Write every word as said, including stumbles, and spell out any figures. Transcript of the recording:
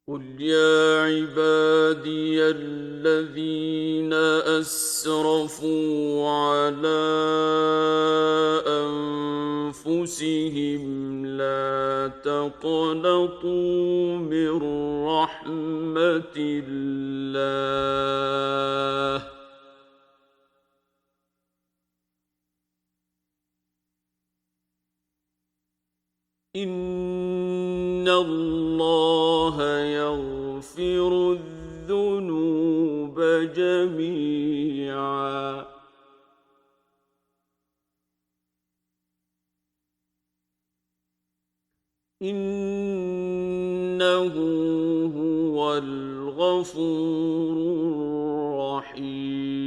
قل يا عبادي الذين أسرفوا على أنفسهم لا تقنطوا من رحمة الله إن الله يغفر الذنوب جميعا إنه هو الغفور الرحيم